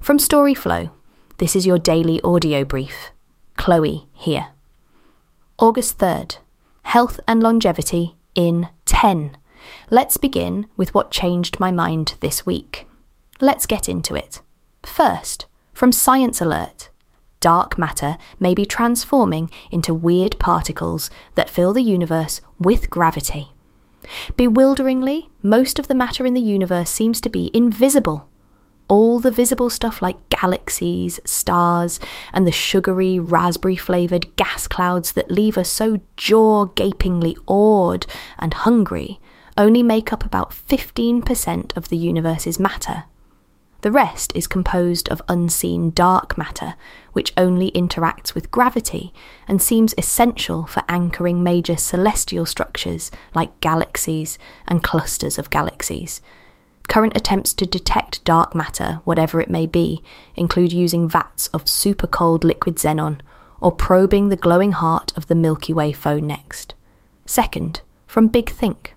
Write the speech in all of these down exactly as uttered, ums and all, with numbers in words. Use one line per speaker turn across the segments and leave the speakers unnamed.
From Storyflow, this is your daily audio brief. Chloe here. August third. Health and longevity in ten. Let's begin with what changed my mind this week. Let's get into it. First, from Science Alert. Dark matter may be transforming into weird particles that fill the universe with gravity. Bewilderingly, most of the matter in the universe seems to be invisible. All the visible stuff like galaxies, stars, and the sugary, raspberry-flavoured gas clouds that leave us so jaw-gapingly awed and hungry only make up about fifteen percent of the universe's matter. The rest is composed of unseen dark matter, which only interacts with gravity and seems essential for anchoring major celestial structures like galaxies and clusters of galaxies. Current attempts to detect dark matter, whatever it may be, include using vats of super cold liquid xenon or probing the glowing heart of the Milky Way foe next. Second, from Big Think.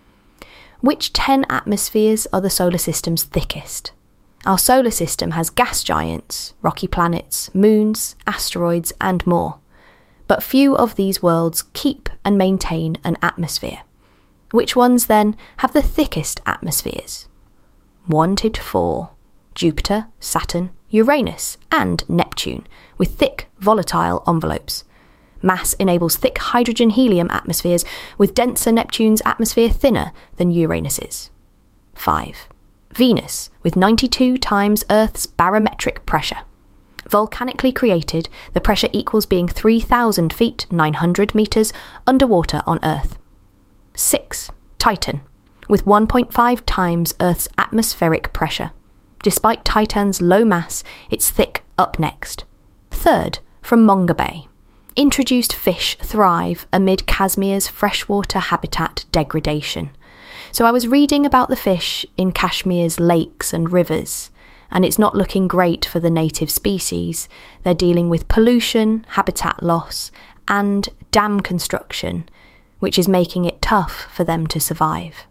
Which ten atmospheres are the solar system's thickest? Our solar system has gas giants, rocky planets, moons, asteroids, and more. But few of these worlds keep and maintain an atmosphere. Which ones, then, have the thickest atmospheres? Wanted for Jupiter, Saturn, Uranus, and Neptune, with thick, volatile envelopes. Mass enables thick hydrogen-helium atmospheres, with denser Neptune's atmosphere thinner than Uranus's. five. Venus, with ninety-two times Earth's barometric pressure. Volcanically created, the pressure equals being three thousand feet, nine hundred metres, underwater on Earth. six. Titan, with one point five times Earth's atmospheric pressure. Despite Titan's low mass, it's thick up next. Third, from Monga Bay. Introduced fish thrive amid Kashmir's freshwater habitat degradation. So I was reading about the fish in Kashmir's lakes and rivers, and it's not looking great for the native species. They're dealing with pollution, habitat loss, and dam construction, which is making it tough for them to survive.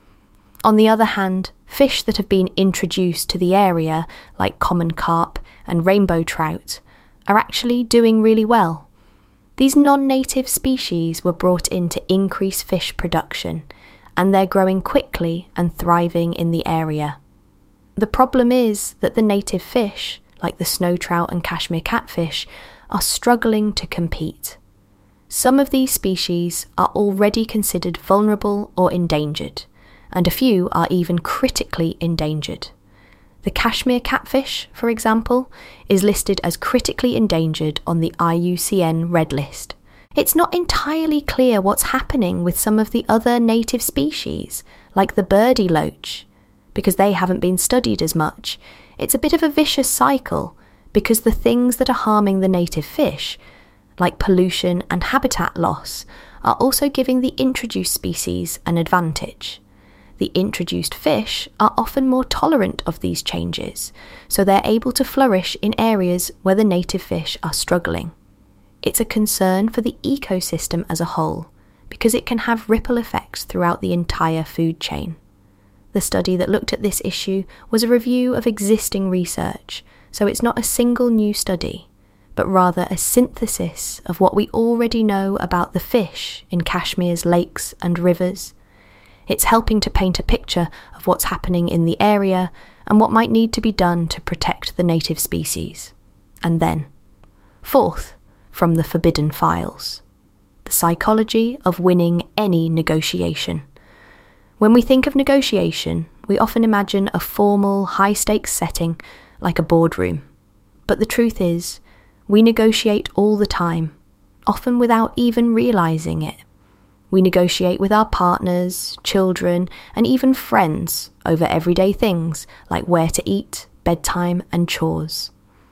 On the other hand, fish that have been introduced to the area, like common carp and rainbow trout, are actually doing really well. These non-native species were brought in to increase fish production, and they're growing quickly and thriving in the area. The problem is that the native fish, like the snow trout and Kashmir catfish, are struggling to compete. Some of these species are already considered vulnerable or endangered, and a few are even critically endangered. The Kashmir catfish, for example, is listed as critically endangered on the I U C N Red List. It's not entirely clear what's happening with some of the other native species, like the birdie loach, because they haven't been studied as much. It's a bit of a vicious cycle, because the things that are harming the native fish, like pollution and habitat loss, are also giving the introduced species an advantage. The introduced fish are often more tolerant of these changes, so they're able to flourish in areas where the native fish are struggling. It's a concern for the ecosystem as a whole, because it can have ripple effects throughout the entire food chain. The study that looked at this issue was a review of existing research, so it's not a single new study, but rather a synthesis of what we already know about the fish in Kashmir's lakes and rivers. It's helping to paint a picture of what's happening in the area and what might need to be done to protect the native species. And then, fourth, from the Forbidden Files. The psychology of winning any negotiation. When we think of negotiation, we often imagine a formal, high-stakes setting like a boardroom. But the truth is, we negotiate all the time, often without even realising it. We negotiate with our partners, children, and even friends over everyday things like where to eat, bedtime, and chores.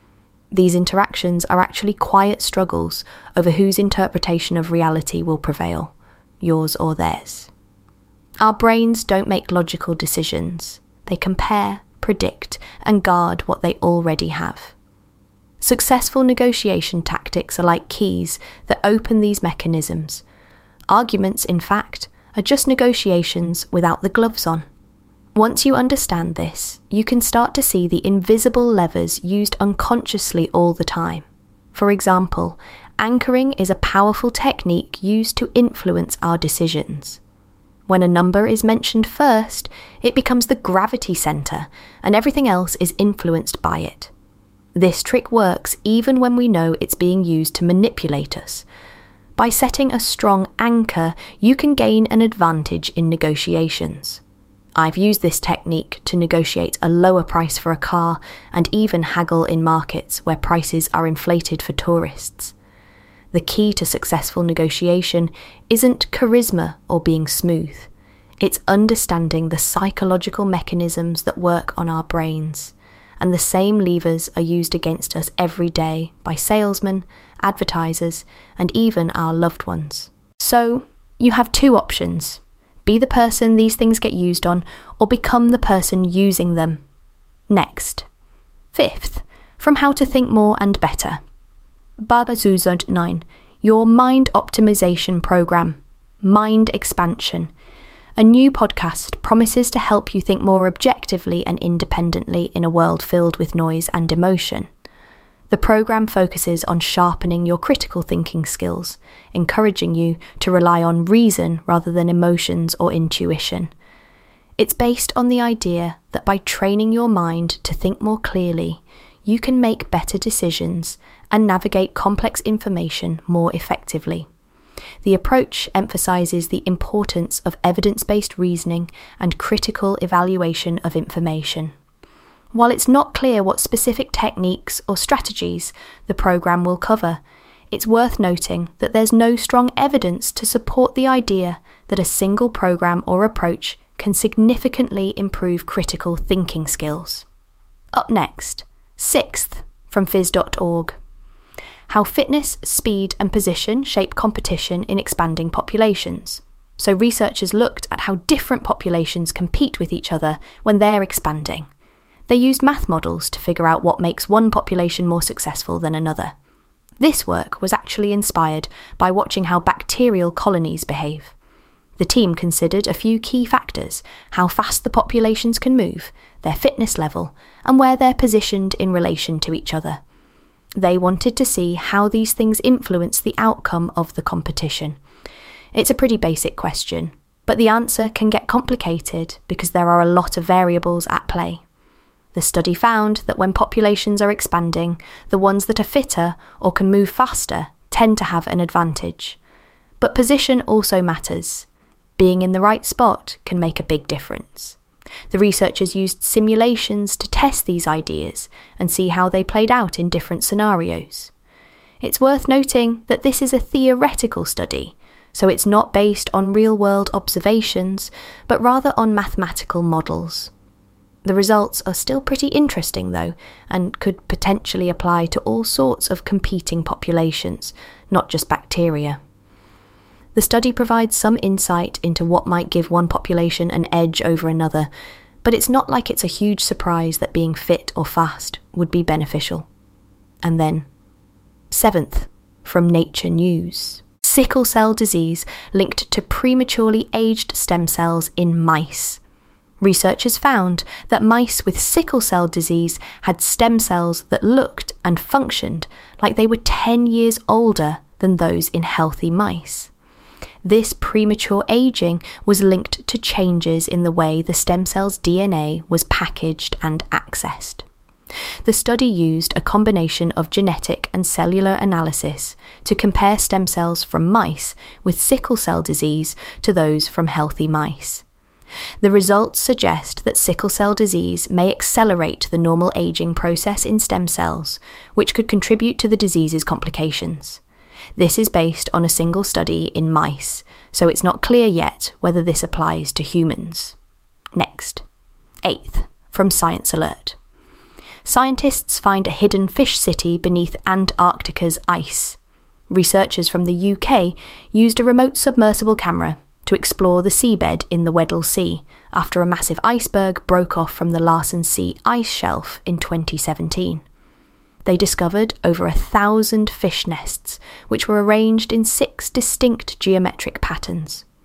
These interactions are actually quiet struggles over whose interpretation of reality will prevail, yours or theirs. Our brains don't make logical decisions. They compare, predict, and guard what they already have. Successful negotiation tactics are like keys that open these mechanisms. Arguments, in fact, are just negotiations without the gloves on. Once you understand this, you can start to see the invisible levers used unconsciously all the time. For example, anchoring is a powerful technique used to influence our decisions. When a number is mentioned first, it becomes the gravity centre, and everything else is influenced by it. This trick works even when we know it's being used to manipulate us. By setting a strong anchor, you can gain an advantage in negotiations. I've used this technique to negotiate a lower price for a car and even haggle in markets where prices are inflated for tourists. The key to successful negotiation isn't charisma or being smooth. It's understanding the psychological mechanisms that work on our brains, and the same levers are used against us every day by salesmen, advertisers, and even our loved ones. So, you have two options. Be the person these things get used on, or become the person using them. Next. Fifth, from How to Think More and Better. Barbazuzod nine, your mind optimization program, Mind Expansion. A new podcast promises to help you think more objectively and independently in a world filled with noise and emotion. The program focuses on sharpening your critical thinking skills, encouraging you to rely on reason rather than emotions or intuition. It's based on the idea that by training your mind to think more clearly, you can make better decisions and navigate complex information more effectively. The approach emphasizes the importance of evidence-based reasoning and critical evaluation of information. While it's not clear what specific techniques or strategies the program will cover, it's worth noting that there's no strong evidence to support the idea that a single program or approach can significantly improve critical thinking skills. Up next, sixth, from phys dot org. How fitness, speed and position shape competition in expanding populations. So researchers looked at how different populations compete with each other when they're expanding. They used math models to figure out what makes one population more successful than another. This work was actually inspired by watching how bacterial colonies behave. The team considered a few key factors: how fast the populations can move, their fitness level, and where they're positioned in relation to each other. They wanted to see how these things influence the outcome of the competition. It's a pretty basic question, but the answer can get complicated because there are a lot of variables at play. The study found that when populations are expanding, the ones that are fitter or can move faster tend to have an advantage. But position also matters. Being in the right spot can make a big difference. The researchers used simulations to test these ideas and see how they played out in different scenarios. It's worth noting that this is a theoretical study, so it's not based on real-world observations, but rather on mathematical models. The results are still pretty interesting though, and could potentially apply to all sorts of competing populations, not just bacteria. The study provides some insight into what might give one population an edge over another, but it's not like it's a huge surprise that being fit or fast would be beneficial. And then, seventh, from Nature News. Sickle cell disease linked to prematurely aged stem cells in mice. Researchers found that mice with sickle cell disease had stem cells that looked and functioned like they were ten years older than those in healthy mice. This premature aging was linked to changes in the way the stem cell's D N A was packaged and accessed. The study used a combination of genetic and cellular analysis to compare stem cells from mice with sickle cell disease to those from healthy mice. The results suggest that sickle cell disease may accelerate the normal aging process in stem cells, which could contribute to the disease's complications. This is based on a single study in mice, so it's not clear yet whether this applies to humans. Next. Eighth, from Science Alert. Scientists find a hidden fish city beneath Antarctica's ice. Researchers from the U K used a remote submersible camera to explore the seabed in the Weddell Sea after a massive iceberg broke off from the Larsen C ice shelf in twenty seventeen. They discovered over a thousand fish nests, which were arranged in six distinct geometric patterns.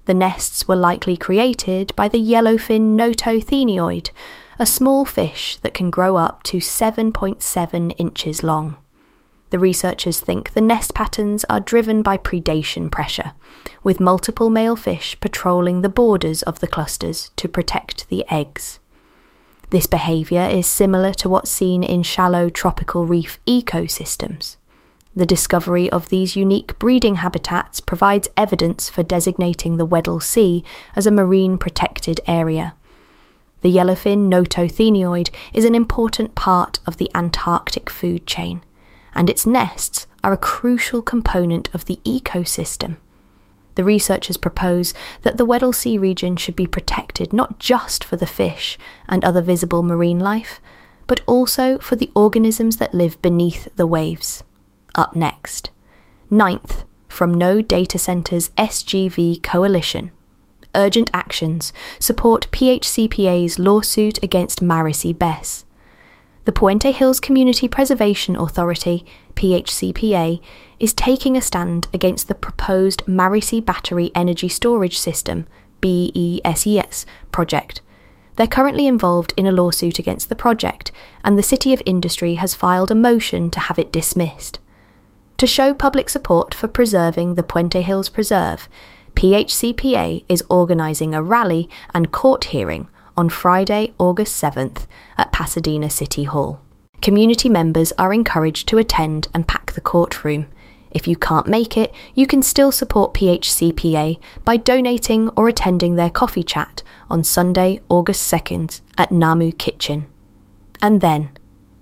The nests were likely created by the yellowfin nototheniod, a small fish that can grow up to seven point seven inches long. The researchers think the nest patterns are driven by predation pressure, with multiple male fish patrolling the borders of the clusters to protect the eggs. This behaviour is similar to what's seen in shallow tropical reef ecosystems. The discovery of these unique breeding habitats provides evidence for designating the Weddell Sea as a marine protected area. The yellowfin nototheniod is an important part of the Antarctic food chain, and its nests are a crucial component of the ecosystem. The researchers propose that the Weddell Sea region should be protected not just for the fish and other visible marine life, but also for the organisms that live beneath the waves. Up next, ninth, from No Data Centers S G V Coalition. Urgent actions support P H C P A's lawsuit against Maricy Bess. The Puente Hills Community Preservation Authority, P H C P A, is taking a stand against the proposed Maricy Battery Energy Storage System, B E S E S, project. They're currently involved in a lawsuit against the project, and the City of Industry has filed a motion to have it dismissed. To show public support for preserving the Puente Hills Preserve, P H C P A is organising a rally and court hearing on Friday, August seventh at Pasadena City Hall. Community members are encouraged to attend and pack the courtroom. If you can't make it, you can still support P H C P A by donating or attending their coffee chat on Sunday, August second at Namu Kitchen. And then,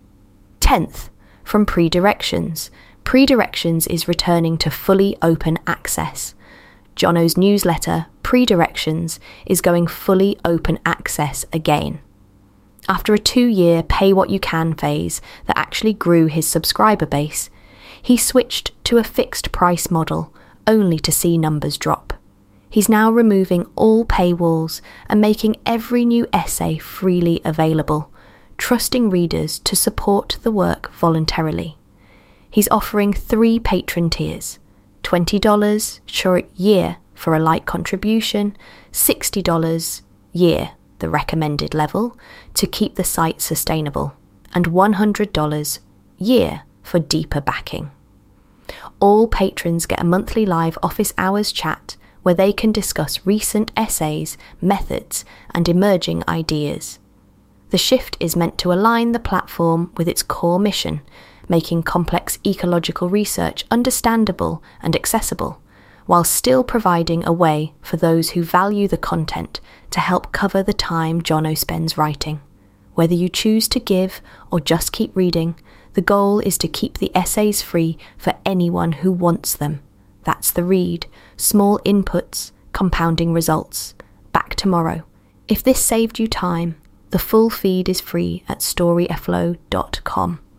tenth, from Predirections. Predirections is returning to fully open access. Jono's newsletter, Predirections, is going fully open access again. After a two-year pay-what-you-can phase that actually grew his subscriber base, he switched to a fixed-price model, only to see numbers drop. He's now removing all paywalls and making every new essay freely available, trusting readers to support the work voluntarily. He's offering three patron tiers: twenty dollars short year for a light contribution, sixty dollars year, the recommended level, to keep the site sustainable, and one hundred dollars year for deeper backing. All patrons get a monthly live office hours chat where they can discuss recent essays, methods, and emerging ideas. The shift is meant to align the platform with its core mission, making complex ecological research understandable and accessible, while still providing a way for those who value the content to help cover the time Jono spends writing. Whether you choose to give or just keep reading, the goal is to keep the essays free for anyone who wants them. That's the read, small inputs, compounding results. Back tomorrow. If this saved you time, the full feed is free at storyflow dot com.